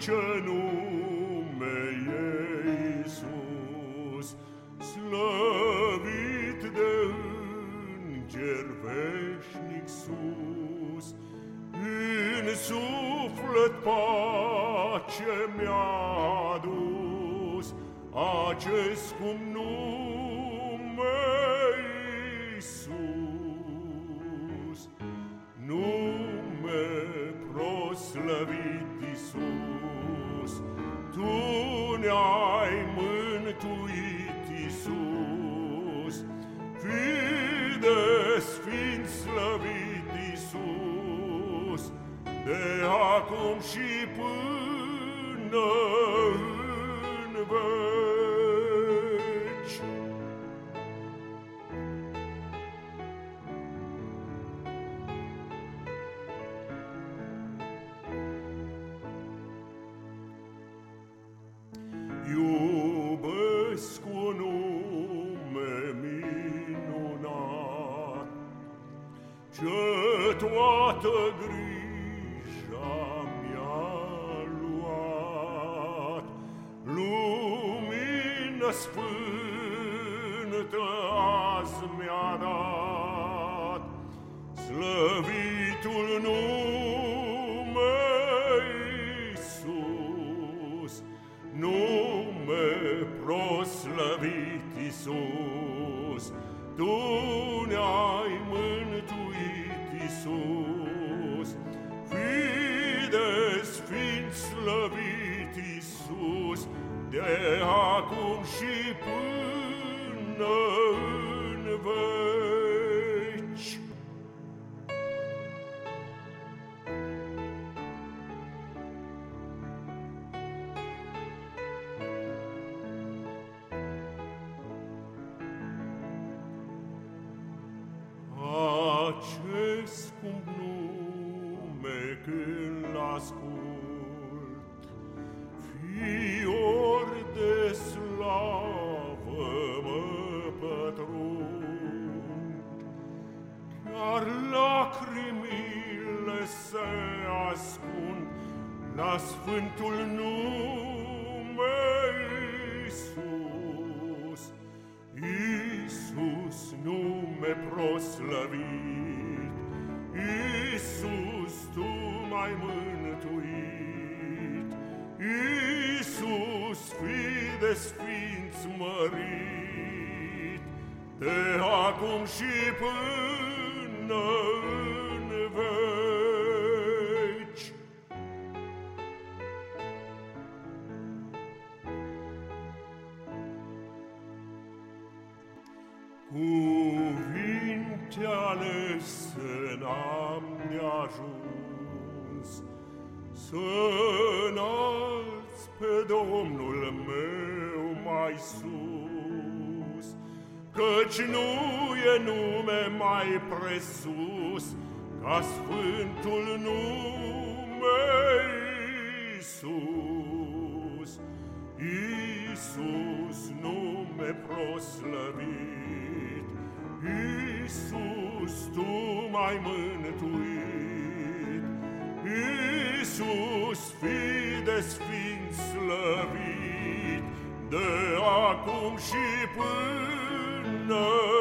ce nume e Iisus, slăvit de înger veșnic sus. În suflet pace mi-a adus acest scump nume Iisus. Nume proslăvit Iisus, Tu ne-ai mântuit Iisus. Fii de sfinț slăvit Iisus, de acum și până în veci. Iubesc un nume minunat, ce toată grija mi-a luat. Lumină sfântă azi mi-a dat, slăvitul nume Iisus. Nume proslăvit Iisus, Tu ne-ai mântuit Iisus. Fii de sfinț slăvit Iisus, de acum și până în veci. Acest scump nume când l-ascult, fior de slavă mă pătrund. Chiar lacrimile se ascund la sfântul nume Iisus. Iisus, nume proslăvit, Iisus, Tu m-ai mântuit. Iisus, fii de sfinț mărit, de acum și până în veci. Cuvinte alese n-am de ajuns să înalți pe Domnul meu mai sus, căci nu e nume mai presus ca sfântul nume Iisus. Iisus, nume proslăvit, Iisus, Tu m-ai mântuit. Iisus, fii de sfinț slăvit, de acum și până